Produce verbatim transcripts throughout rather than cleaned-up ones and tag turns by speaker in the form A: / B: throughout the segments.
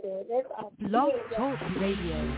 A: good. That's awesome.
B: Blog Talk Radio.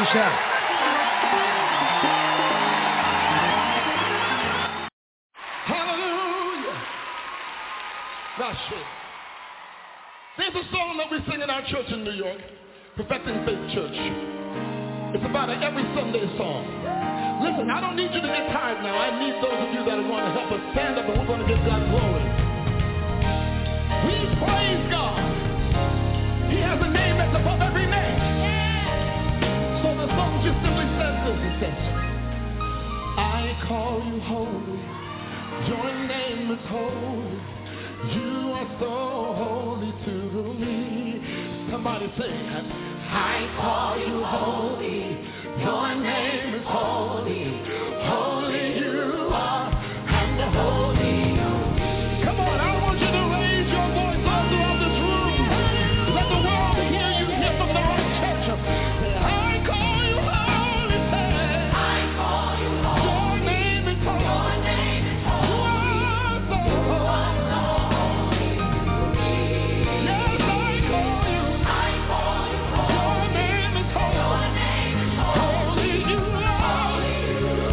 A: shout.
C: Hallelujah. That's true. There's a song that we sing in our church in New York, Perfecting Faith Church. It's about an every Sunday song. Listen, I don't need you to get tired now. I need those of you that want to help us stand up, and we're going to give God glory. We praise God. He has a name that's above every name. So the song just simply says this. It says, I call you holy. Your name is holy. You are so holy to me. Somebody say, I call you holy. Your name is holy. Holy you are, and the holy you. Come on, I want you to raise your voice all throughout this room. Let the world hear you here from the right church. I call you holy. I call you holy. Your name is holy. Your name is holy. You are so holy. Yes, I call you. I call you holy. Your name is holy. Your name is holy. Holy you are. Holy you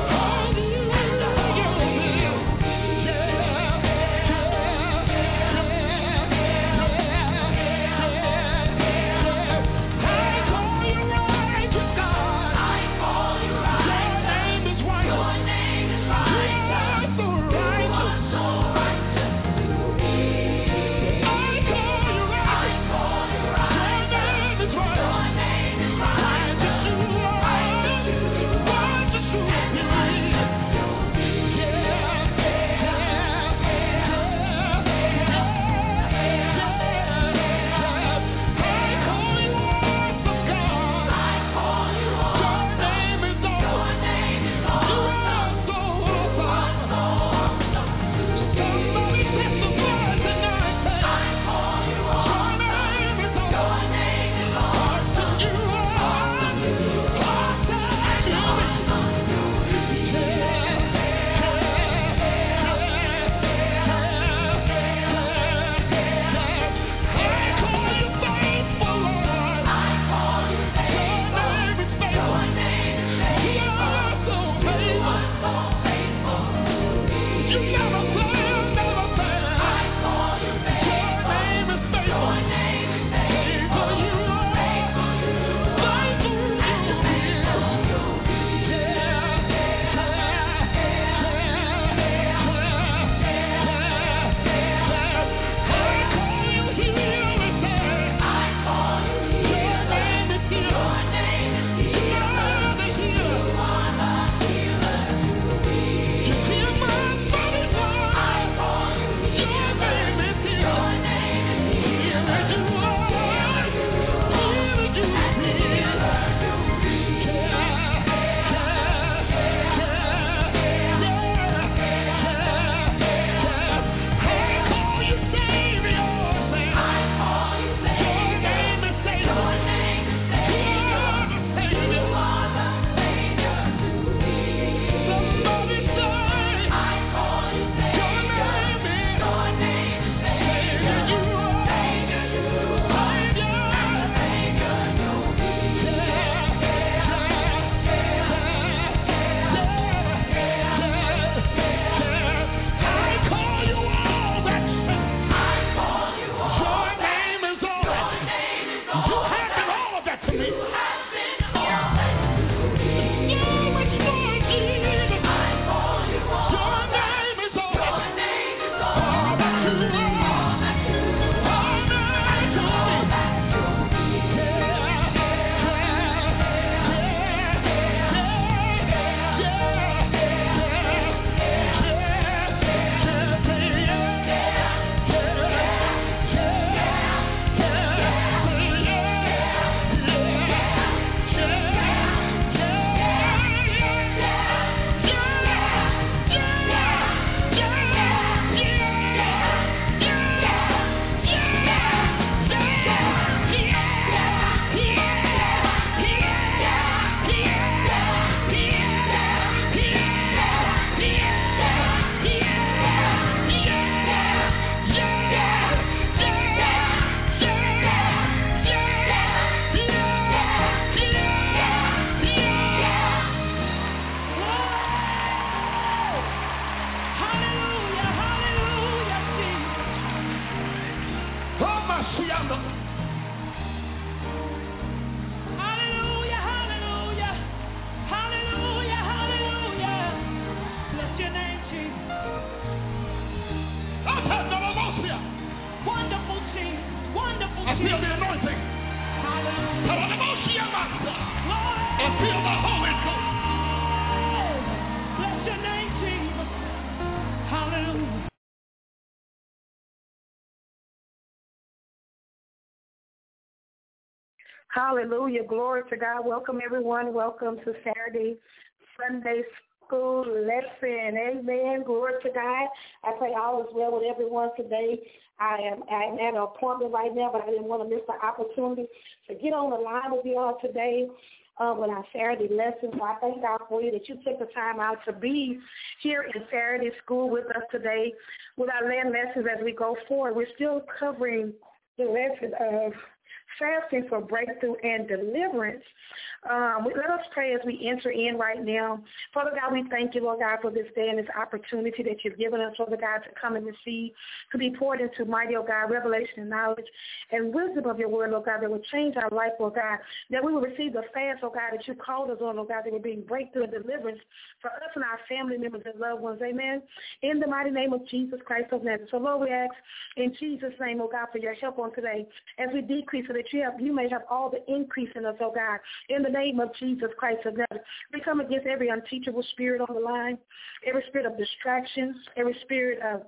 A: Hallelujah. Glory to God. Welcome, everyone. Welcome to Saturday, Sunday School lesson. Amen. Glory to God. I pray all is well with everyone today. I am I'm at an appointment right now, but I didn't want to miss the opportunity to get on the line with you all today uh, with our Saturday lesson. So I thank God for you that you took the time out to be here in Saturday School with us today with our land lessons as we go forward. We're still covering the lesson of fasting for breakthrough and deliverance. Um, let us pray as we enter in right now. Father God, we thank you, Lord God, for this day and this opportunity that you've given us, Father God, to come and receive, to be poured into mighty, oh God, revelation and knowledge and wisdom of your word, Lord God, that will change our life, Lord God, that we will receive the fast, oh God, that you called us on, Lord God, that will bring breakthrough and deliverance for us and our family members and loved ones. Amen. In the mighty name of Jesus Christ of Nazareth. So, Lord, we ask in Jesus' name, oh God, for your help on today as we decrease so that you have you may have all the increase in us, oh God. In the name of Jesus Christ of Nazareth, we come against every unteachable spirit on the line, every spirit of distractions, every spirit of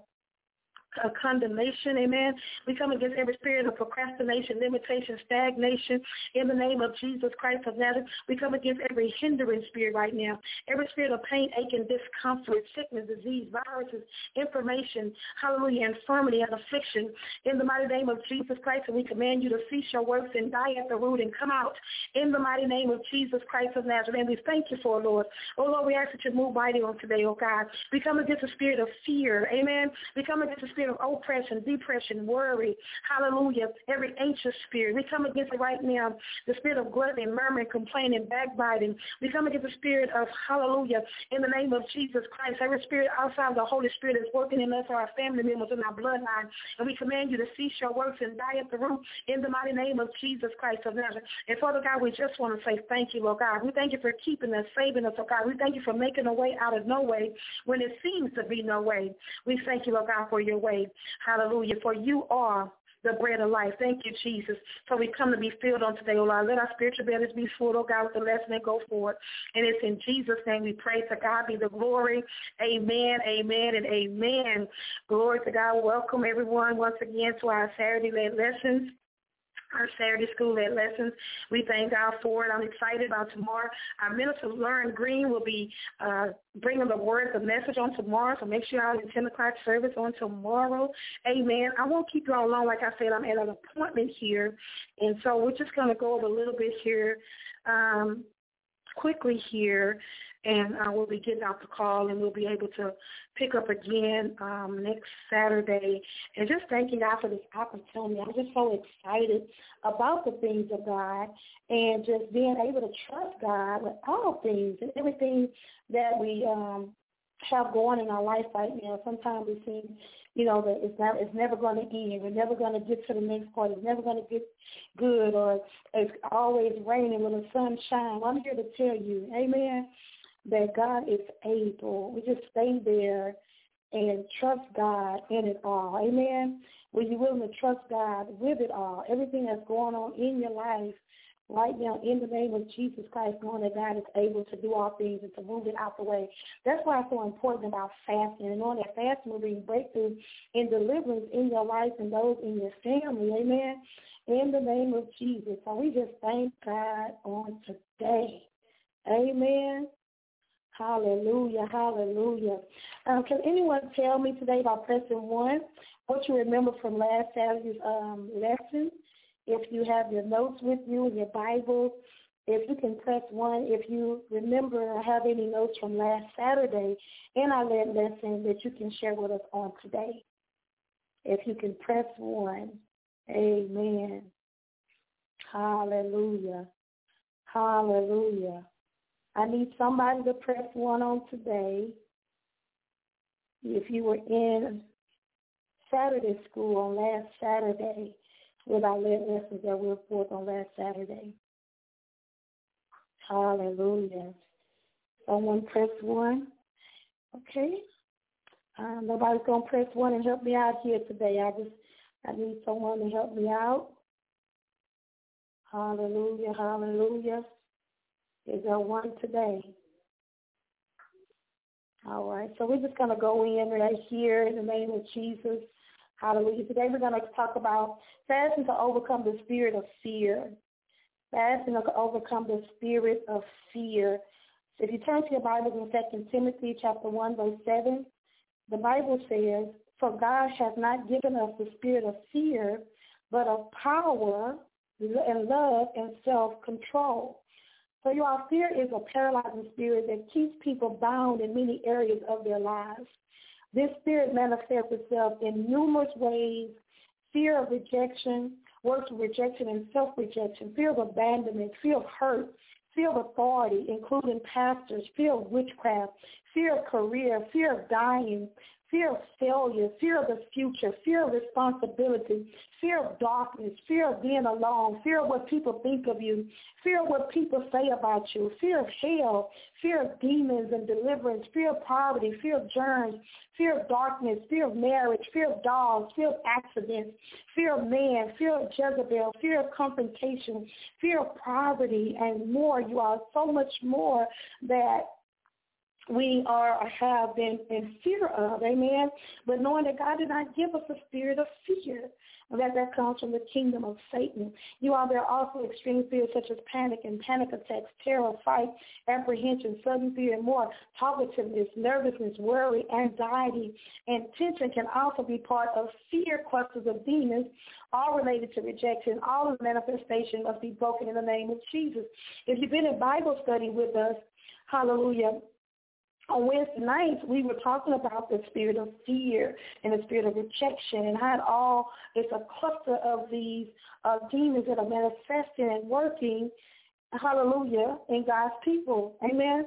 A: Uh, condemnation, amen. We come against every spirit of procrastination, limitation, stagnation in the name of Jesus Christ of Nazareth. We come against every hindering spirit right now, every spirit of pain, aching, discomfort, sickness, disease, viruses, information, hallelujah, infirmity and affliction in the mighty name of Jesus Christ. And we command you to cease your works and die at the root and come out in the mighty name of Jesus Christ of Nazareth. And we thank you for it, Lord. Oh, Lord, we ask that you move mighty on today, oh God. We come against the spirit of fear, amen. We come against the spirit of oppression, depression, worry, hallelujah, every anxious spirit. We come against it right now, the spirit of gluttony, murmuring, complaining, backbiting. We come against the spirit of, hallelujah, in the name of Jesus Christ, every spirit outside of the Holy Spirit is working in us or our family members in our bloodline. And we command you to cease your works and die at the root in the mighty name of Jesus Christ of Nazareth. And Father God, we just want to say thank you, Lord God. We thank you for keeping us, saving us, oh God. We thank you for making a way out of no way when it seems to be no way. We thank you, Lord God, for your way. Hallelujah. For you are the bread of life. Thank you, Jesus. So we come to be filled on today, oh Lord. Let our spiritual bellies be full, oh God, with the lesson and go forward. And it's in Jesus' name we pray. To God be the glory. Amen, amen, and amen. Glory to God. Welcome everyone once again to our Saturday led lessons. Our Saturday School Ed lessons. We thank God for it. I'm excited about tomorrow. Our Minister Lauren Green will be uh, bringing the word, the message on tomorrow, so make sure y'all attend the o'clock service on tomorrow. Amen. I won't keep you all long. Like I said, I'm at an appointment here, and so we're just going to go over a little bit here, um, quickly here, and uh, we'll be getting out the call, and we'll be able to pick up again um, next Saturday. And just thanking God for this opportunity. I'm just so excited about the things of God and just being able to trust God with all things and everything that we um, have going in our life right now. Sometimes we seem, you know, that it's not, it's never going to end. We're never going to get to the next part. It's never going to get good, or it's always raining when the sun shines. Well, I'm here to tell you, amen, that God is able. We just stay there and trust God in it all. Amen. Were you willing to trust God with it all? Everything that's going on in your life right now, in the name of Jesus Christ, knowing that God is able to do all things and to move it out the way. That's why it's so important about fasting, and knowing that fasting will bring breakthrough and deliverance in your life and those in your family. Amen. In the name of Jesus. So we just thank God on today. Amen. Hallelujah, hallelujah. Um, can anyone tell me today by pressing one what you remember from last Saturday's um, lesson? If you have your notes with you in your Bible, if you can press one, if you remember or have any notes from last Saturday in our lesson that you can share with us on today. If you can press one, amen. Hallelujah, hallelujah. I need somebody to press one on today. If you were in Saturday school on last Saturday, with our lessons that we were forth on last Saturday. Hallelujah. Someone press one. Okay. Um, nobody's going to press one and help me out here today. I just, I need someone to help me out. Hallelujah, hallelujah. Is there one today? All right, so we're just going to go in right here in the name of Jesus. Hallelujah. Today we're going to talk about fasting to overcome the spirit of fear. Fasting to overcome the spirit of fear. So if you turn to your Bibles in Second Timothy chapter one, verse seven, the Bible says, "For God has not given us the spirit of fear, but of power and love and self-control." So your fear is a paralyzing spirit that keeps people bound in many areas of their lives. This spirit manifests itself in numerous ways: fear of rejection, works of rejection and self-rejection, fear of abandonment, fear of hurt, fear of authority, including pastors, fear of witchcraft, fear of career, fear of dying, fear of failure, fear of the future, fear of responsibility, fear of darkness, fear of being alone, fear of what people think of you, fear of what people say about you, fear of hell, fear of demons and deliverance, fear of poverty, fear of germs, fear of darkness, fear of marriage, fear of dogs, fear of accidents, fear of man, fear of Jezebel, fear of confrontation, fear of poverty, and more. You are so much more that we are have been in fear of, amen, but knowing that God did not give us a spirit of fear, and that that comes from the kingdom of Satan. You are there also extreme fears such as panic and panic attacks, terror, fright, apprehension, sudden fear, and more. Talkativeness, nervousness, worry, anxiety, and tension can also be part of fear clusters of demons, all related to rejection. All of the manifestation must be broken in the name of Jesus. If you've been in Bible study with us, hallelujah, on Wednesday nights, we were talking about the spirit of fear and the spirit of rejection, and how it all is a cluster of these uh, demons that are manifesting and working, hallelujah, in God's people. Amen?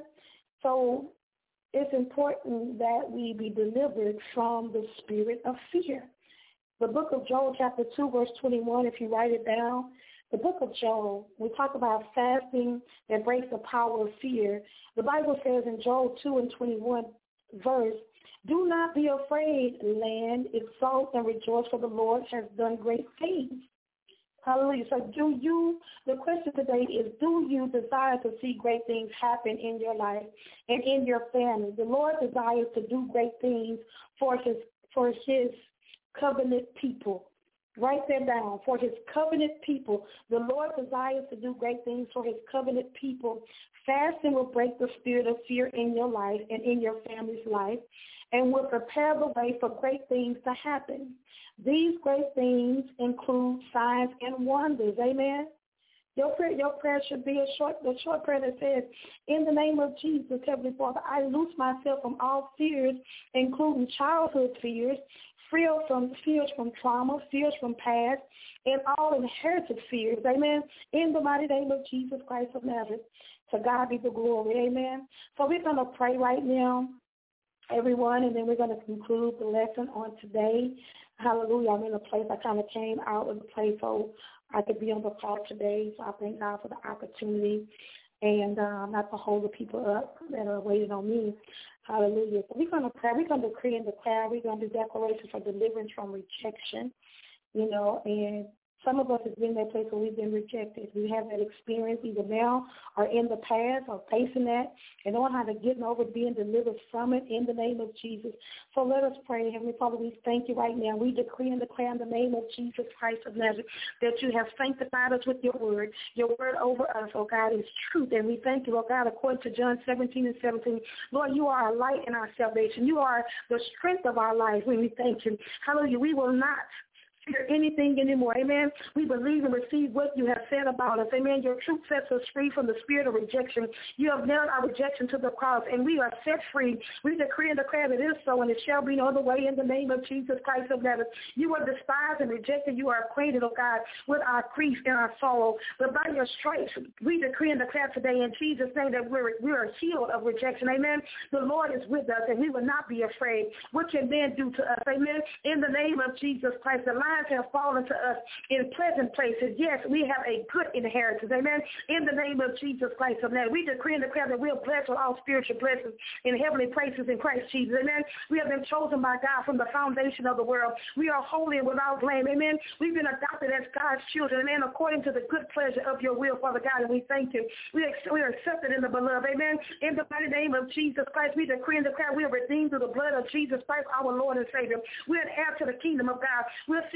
A: So it's important that we be delivered from the spirit of fear. The book of Joel, chapter two, verse twenty-one, if you write it down, the book of Joel, we talk about fasting that breaks the power of fear. The Bible says in Joel two and twenty-one verse, "Do not be afraid, land, exult and rejoice, for the Lord has done great things." Hallelujah. So do you, the question today is, do you desire to see great things happen in your life and in your family? The Lord desires to do great things for his, for his covenant people. Write that down. For his covenant people. The Lord desires to do great things for his covenant people. Fasting will break the spirit of fear in your life and in your family's life, and will prepare the way for great things to happen. These great things include signs and wonders. Amen. Your prayer, your prayer should be a short, a short prayer that says, "In the name of Jesus, Heavenly Father, I loose myself from all fears, including childhood fears, fear from fears from trauma, fears from past, and all inherited fears." Amen. In the mighty name of Jesus Christ of Nazareth, to God be the glory. Amen. So we're going to pray right now, everyone, and then we're going to conclude the lesson on today. Hallelujah. I'm in a place I kind of came out of the place so I could be on the call today. So I thank God for the opportunity, and um, not to hold the people up that are waiting on me. Hallelujah. So we're going to pray. We're going to decree and declare. We're going to do declarations for deliverance from rejection, you know, and some of us have been in that place where we've been rejected. We have that experience either now or in the past or facing that and knowing how to get over being delivered from it in the name of Jesus. So let us pray. Heavenly Father, we thank you right now. We decree and declare in the name of Jesus Christ of Nazareth that you have sanctified us with your word. Your word over us, oh God, is truth. And we thank you, oh God, according to John seventeen and seventeen. Lord, you are our light and our salvation. You are the strength of our life. When we thank you. Hallelujah. We will not fear anything anymore. Amen. We believe and receive what you have said about us. Amen. Your truth sets us free from the spirit of rejection. You have nailed our rejection to the cross, and we are set free. We decree and declare that it is so, and it shall be no other way in the name of Jesus Christ of Nazareth. You are despised and rejected. You are acquainted, oh God, with our grief and our sorrow. But by your stripes, we decree and declare today in Jesus' name that we're, we are healed of rejection. Amen. The Lord is with us, and we will not be afraid. What can man do to us? Amen. In the name of Jesus Christ, the have fallen to us in pleasant places. Yes, we have a good inheritance. Amen. In the name of Jesus Christ of Nazareth, we decree and declare that we are blessed with all spiritual blessings in heavenly places in Christ Jesus. Amen. We have been chosen by God from the foundation of the world. We are holy and without blame. Amen. We've been adopted as God's children. Amen. According to the good pleasure of your will, Father God, and we thank you. We, ex- we are accepted in the beloved. Amen. In the mighty name of Jesus Christ, we decree and declare we are redeemed through the blood of Jesus Christ, our Lord and Savior. We're an heir to the kingdom of God. We'll see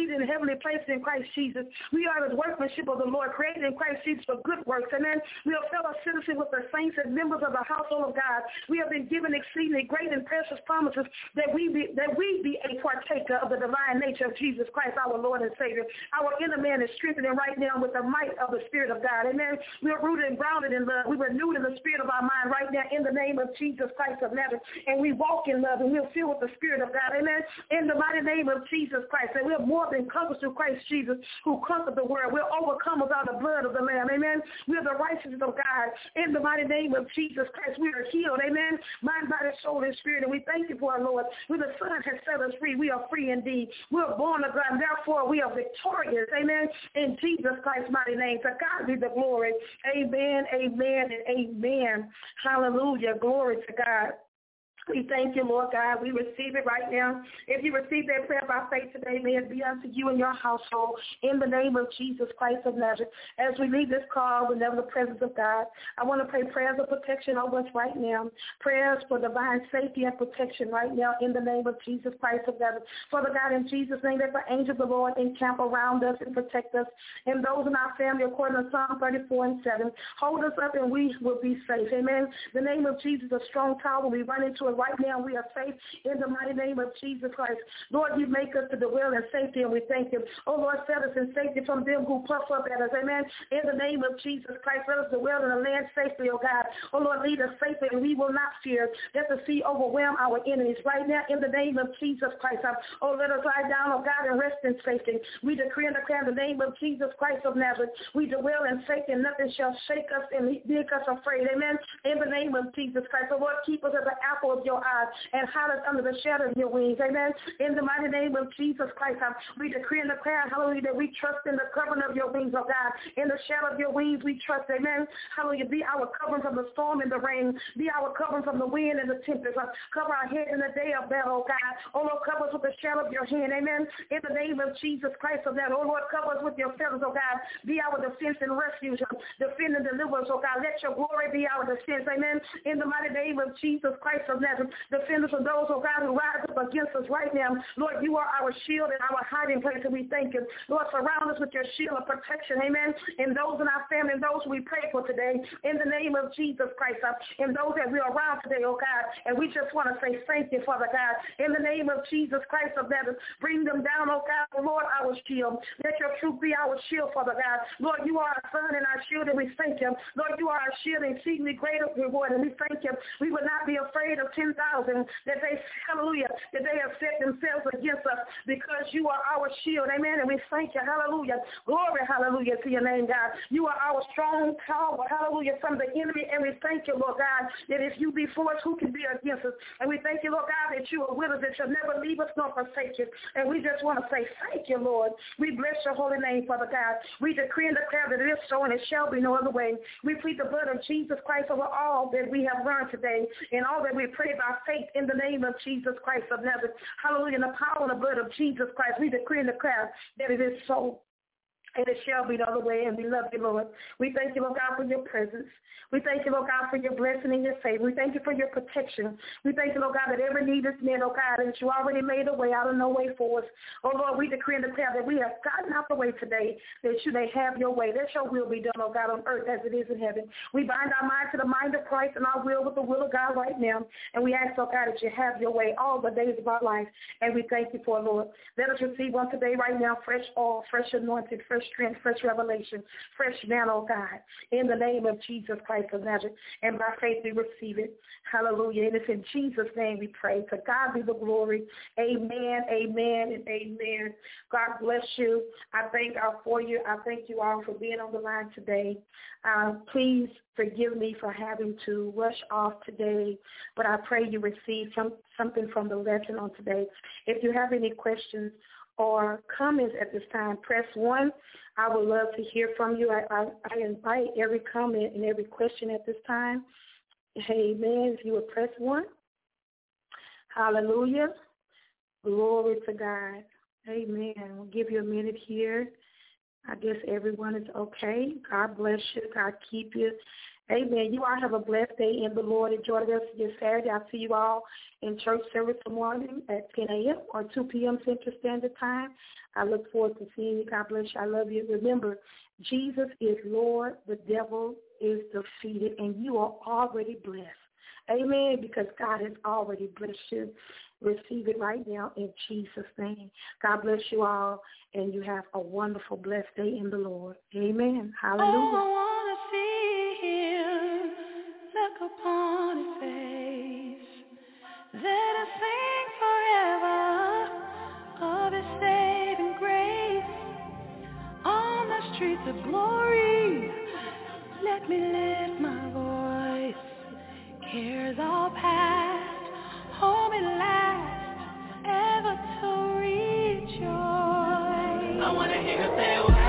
A: seated in heavenly places in Christ Jesus. We are the workmanship of the Lord, created in Christ Jesus for good works. Amen. We are fellow citizens with the saints and members of the household of God. We have been given exceedingly great and precious promises that we be that we be a partaker of the divine nature of Jesus Christ, our Lord and Savior. Our inner man is strengthening right now with the might of the Spirit of God. Amen. We are rooted and grounded in love. We were renewed in the spirit of our mind right now in the name of Jesus Christ of Nazareth. And we walk in love and we're filled with the Spirit of God. Amen. In the mighty name of Jesus Christ. And we're more than conquerors through Christ Jesus who conquered the world. We're overcomers by the blood of the Lamb. Amen. We're the righteousness of God. In the mighty name of Jesus Christ, we are healed. Amen. Mind, body, soul, and spirit. And we thank you for our Lord. When the Son has set us free, we are free indeed. We're born of God. And therefore, we are victorious. Amen. In Jesus Christ's mighty name. To God be the glory. Amen. Amen. And amen. Hallelujah. Glory to God. We thank you, Lord God. We receive it right now. If you receive that prayer by faith today, may it be unto you and your household in the name of Jesus Christ of Nazareth. As we leave this call, we never the presence of God, I want to pray prayers of protection over us right now. Prayers for divine safety and protection right now in the name of Jesus Christ of Nazareth. Father God, in Jesus' name, let the angels of the Lord encamp around us and protect us and those in our family according to Psalm thirty-four and seven. Hold us up and we will be safe. Amen. The name of Jesus, a strong tower. We run into it right now. We are safe in the mighty name of Jesus Christ. Lord, you make us to dwell in safety, and we thank you. Oh, Lord, set us in safety from them who puff up at us. Amen. In the name of Jesus Christ, let us dwell in the land safely, oh God. Oh, Lord, lead us safely, and we will not fear. Let the sea overwhelm our enemies right now in the name of Jesus Christ. Oh, let us lie down, oh God, and rest in safety. We decree and declare in the name of Jesus Christ of Nazareth. We dwell in safety, and nothing shall shake us and make us afraid. Amen. In the name of Jesus Christ. Oh, Lord, keep us as the apple of your eye and hide us under the shadow of your wings. Amen. In the mighty name of Jesus Christ, um, we decree and declare, hallelujah, that we trust in the covering of your wings, oh God. In the shadow of your wings, we trust. Amen. Hallelujah. Be our covering from the storm and the rain. Be our covering from the wind and the tempest. Uh, cover our head in the day of battle, oh God. Oh, Lord, cover us with the shadow of your hand. Amen. In the name of Jesus Christ of that. Oh, Lord, cover us with your feathers, oh God. Be our defense and refuge. Uh, defend and deliver us, oh God. Let your glory be our defense. Amen. In the mighty name of Jesus Christ of Nazareth. Defend us of those, oh God, who rise up against us right now. Lord, you are our shield and our hiding place, and we thank you. Lord, surround us with your shield of protection, amen, and those in our family and those we pray for today, in the name of Jesus Christ, uh, and those that we are around today, oh God, and we just want to say thank you, Father God, in the name of Jesus Christ of Nazareth. Bring them down, oh God, Lord, our shield. Let your truth be our shield, Father God. Lord, you are our son and our shield, and we thank you. Lord, you are our shield and exceedingly greater reward, and we thank you. We will not be afraid of ten thousand that they, hallelujah, that they have set themselves against us because you are our shield, amen, and we thank you, hallelujah, glory, hallelujah, to your name, God. You are our strong tower, hallelujah, from the enemy, and we thank you, Lord God, that if you be for us, who can be against us, and we thank you, Lord God, that you are with us, that you'll never leave us nor forsake us, and we just want to say thank you, Lord. We bless your holy name, Father God. We decree and declare that it is so, and it shall be no other way. We plead the blood of Jesus Christ over all that we have learned today, and all that we pray by faith in the name of Jesus Christ of Nazareth. Hallelujah. In the power and the blood of Jesus Christ, we decree and declare that it is so. And it shall be the other way, and we love you, Lord. We thank you, Lord God, for your presence. We thank you, Lord God, for your blessing and your favor. We thank you for your protection. We thank you, Lord God, that every need is met, oh God, and that you already made a way out of no way for us. Oh, Lord, we decree and declare that we have gotten out the way today, that you may have your way. That your will be done, oh God, on earth as it is in heaven. We bind our mind to the mind of Christ and our will with the will of God right now. And we ask, oh God, that you have your way all the days of our life. And we thank you for it, Lord. Let us receive on today right now fresh oil, fresh anointing, fresh strength, fresh revelation, fresh manna, oh God, in the name of Jesus Christ of Nazareth. And by faith we receive it. Hallelujah. And it's in Jesus' name we pray. To God be the glory. Amen, amen, and amen. God bless you. I thank God for you. I thank you all for being on the line today. Uh, please forgive me for having to rush off today, but I pray you receive some, something from the lesson on today. If you have any questions or comments at this time, press one. I would love to hear from you. I, I, I invite every comment and every question at this time. Amen. If you would press one. Hallelujah. Glory to God. Amen. We'll give you a minute here. I guess everyone is okay. God bless you. God keep you. Amen. You all have a blessed day in the Lord. Enjoy the rest of your Saturday. I'll see you all in church service tomorrow morning at ten a.m. or two p.m. Central Standard Time. I look forward to seeing you. God bless you. I love you. Remember, Jesus is Lord. The devil is defeated, and you are already blessed. Amen, because God has already blessed you. Receive it right now in Jesus' name. God bless you all, and you have a wonderful, blessed day in the Lord. Amen. Hallelujah.
D: Oh, look upon his face, let us sing forever of his saving grace. On the streets of glory, let me lift my voice. Cares all past, home at last, ever to rejoice. I want to hear you say, well,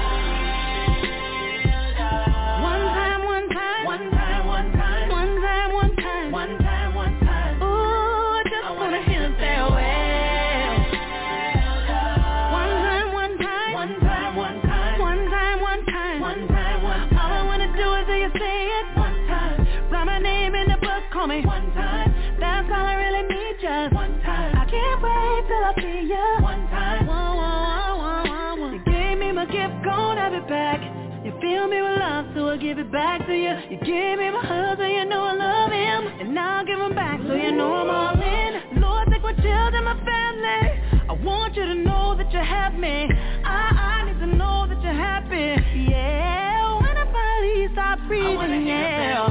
D: one time, one time, one time, one time. One time, one time. Ooh, I just I wanna hear him say, well. One time, one time. One time, one time. One time, one time. One time, one time. All I wanna do is hear you say it one time. Write my name in the book, call me one time. That's all I really need, just one time. I can't wait till I see you one time. Whoa, whoa, whoa, whoa, whoa. You gave me my gift, gon' have it back. You fill me with love, so I give it back to you. You gave me my husband, you know I love him. And now I'll give him back, so you know I'm all in. Lord, take my children, my family. I want you to know that you have me. I, I need to know that you're happy. Yeah, when I finally stop breathing, yeah.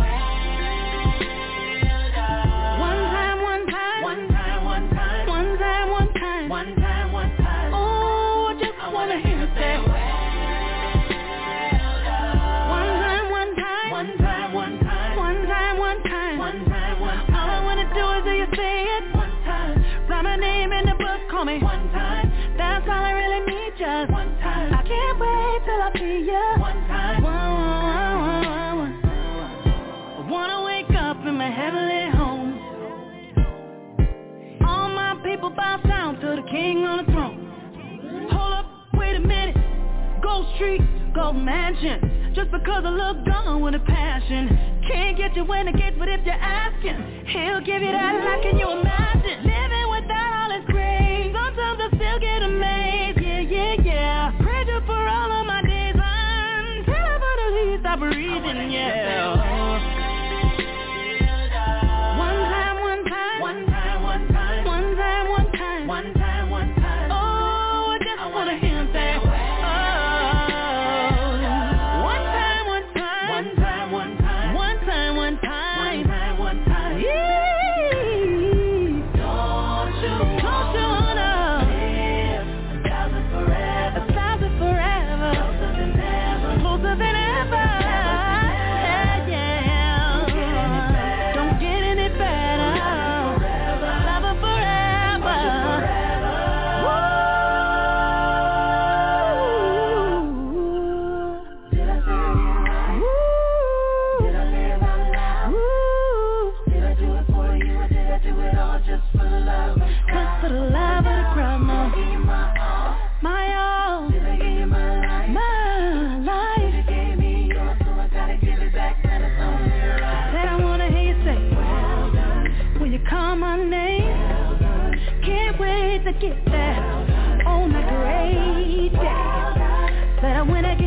D: One time, one time. One time, one time. One time, one time. One time, one time. Oh, I just I wanna hear you say, one time, one time, one time, one time, one time, one time. All I wanna do is hear you say it one time. Write my name in the book, call me one time. That's all I really need, just one time. I can't wait till I see you one time. One, one, one, one. I wanna wake up in my heavenly home. All my people bow down to the King on the throne. Hold up, wait a minute. Gold Street, Gold Mansion. Just because I look gone with a passion. Can't get you in the gates, but if you're asking, he'll give you that life, can you imagine? Living without all his grace. Sometimes I still get amazed, yeah, yeah, yeah. Praise you for all of my days until I finally stop breathing, yeah. One time, one time. One time, one time. One time, one time. One time, one time. Oh, I just I wanna hear him say, to get that on a great day. Said I when I get